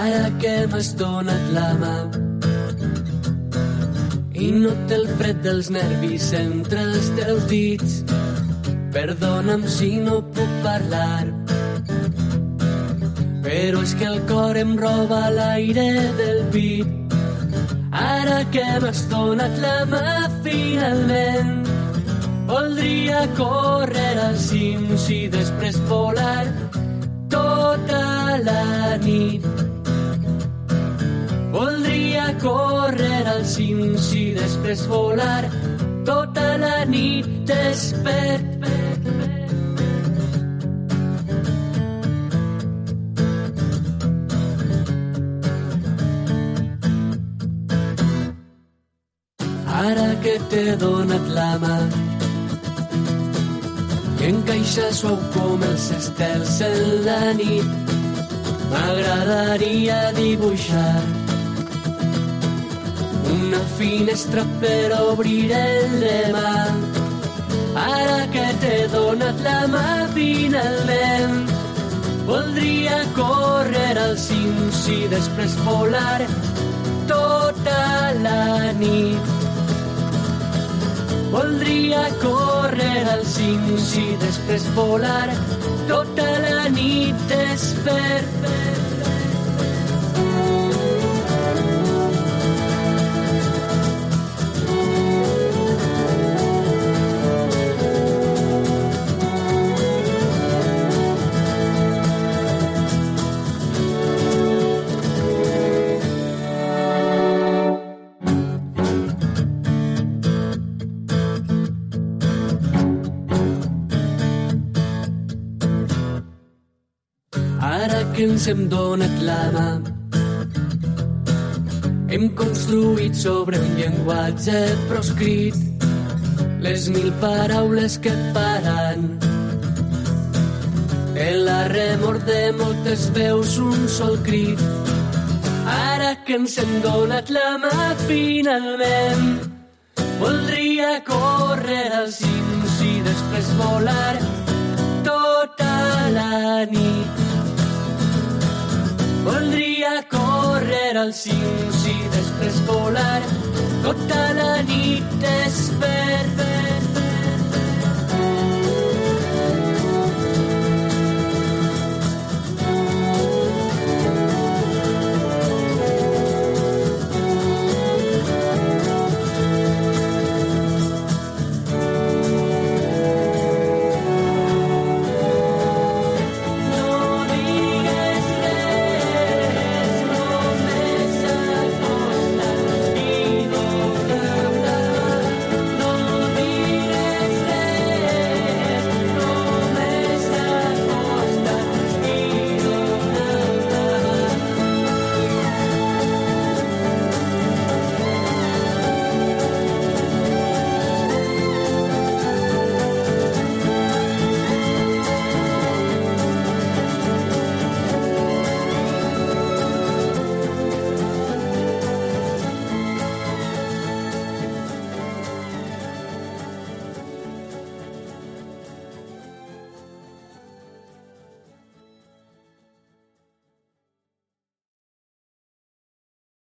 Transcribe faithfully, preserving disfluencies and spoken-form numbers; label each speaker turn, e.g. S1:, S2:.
S1: Ara que m'has donat la mà i noto el fred dels nervis entre els teus dits, perdona'm si no puc parlar, però és que el cor em roba l'aire del pit. Ara que m'has donat la mà finalment, voldria córrer als cims i després volar tota la nit. Voldria córrer als cims i després volar tota la nit despert. Ara que t'he donat la mà i encaixa suau com els estels en la nit, m'agradaria dibuixar una finestra per obrir el demà. Ara que t'he donat la mà finalment, voldria córrer als cims i després volar tota la nit. Voldria córrer als cims i després volar tota la nit despert. Que ens hem donat la mà, hem construït sobre un llenguatge proscrit les mil paraules que faran de la remor de moltes veus un sol crit. Ara que ens hem donat la mà finalment, voldria córrer als cims i després volar tota la nit. Voldria córrer als cims i després volar tota la nit despert.